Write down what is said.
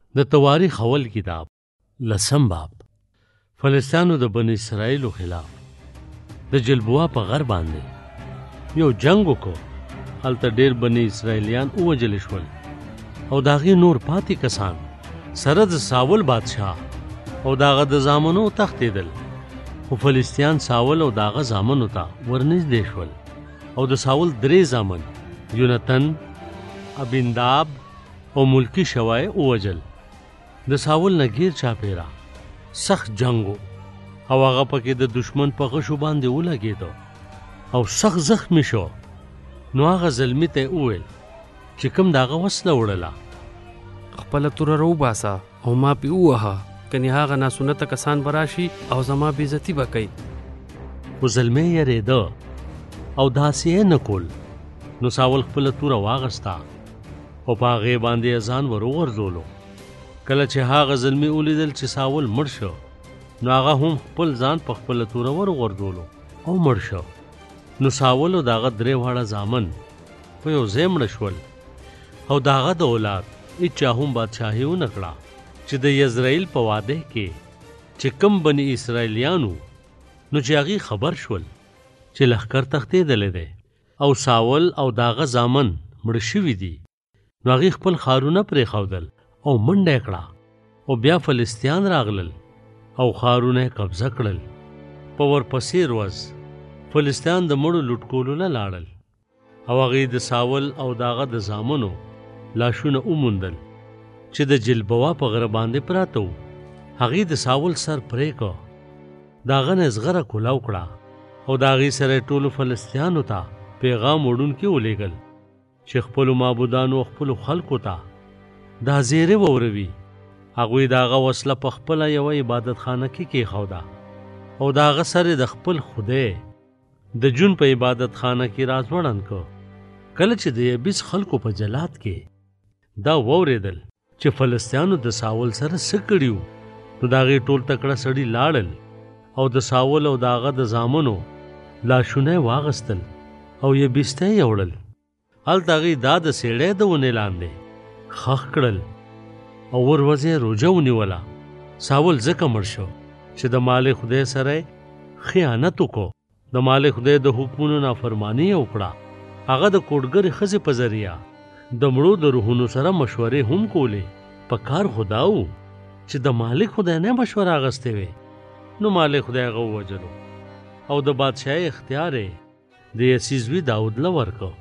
د تواریخ اول کتاب 10 باب فلسطینو د بنی اسرائیلو خلاف د جلبوا په غر باندې یو جنگ وکړو. هلته ډېر بنی اسرائیلیان ووژل شول او د هغې نور پاتې کسان سره د ساول بادشاه او د هغه د زامنو تښتېدل. خو فلسطین ساول او د هغه زامنو ته ورنږدې شول او د ساول 3 زامن یونتن، ابینداب او ملکی شوای ووژل. د ساول نه غیر چاپیرا سخت جنگو او هغه پکې د دشمن په غشو باندې ولګېدو او سخت زخمی شو. نو هغه زلمی ته وویل چې کوم دغه وسله وړله خپله توره راوباسه او ما پې ووهه، کنې هغه ناسنته کسان به راشي او زما بېزتي به کوي. خو زلمی یېرېده او داسې یې نه کول. نو ساول خپله توره واغسته او په هغې باندې ځان ور وغورځولو. کله چې هغه زلمی ولیدل چې ساول مړ شو، نو هغه هم خپل ځان په خپله توره ور وغورځولو او مړ شو. نو ساول او د هغه 3 واړه زامن په یو ځای مړه شول او د هغه د اولاد هېچا هم بادشاهي ونه کړه چې د یزرایل په واده کې چې کم بني اسرائیلیانو نو چې هغې خبر شول چې لښکر تښتېدلی دی او ساول او د هغه زامن مړه شوي دي، نو هغې خپل ښارونه پرېښودل او منډه کړه او بیا فلسطین راغلل او ښارونه یې قبضه کړل. په ورپسې ورځ فلسطین د مړو لوټ کولو له لاړل او هغې د ساول او د هغه د زامنو لاشونه وموندل چې د جلبوا په غره باندې پراته وو. هغې د ساول سر پرې کړ، د هغه نه زغره کولاو کړه او د هغې سره ټولو فلسطینو ته پیغام وړونکي ولېږل چې خپلو معبودانو او خپلو خلکو ته دا زیرې ووروي. هغوی د هغه وسله په خپله یوه عبادت خانه کې کېښوده او د هغه سر د خپل خدای د جون په عبادت خانه کې راځوړند کړ. کله چې د یبیس خلکو په جلات کې دا واورېدل چې فلسطینو د ساول سره څه کړي وو، نو د هغې ټول تکړه سړي لاړل او د ساول او د هغه د زامنو لاشونه یې واغستل او یبیس ته یې وړل. هلته هغې دا د سېړۍ د ونې لاندې خښ کړل او ورځې روژه ونیوله. ساول ځکه مړ شو چې د مالک خدای سره خیانت وکړو، د مالک خدای د حکمونو نافرماني یې وکړه. هغه د کوډګرې ښځې په ذریعه د مړو د روحونو سره مشورې هم کولې. په کار خو دا و چې د مالک خدای نه مشوره اخیستې وې. نو مالک خدای هغه ووژلو او د بادشاهۍ اختیار یې د یسیزوي داود له ورکړ.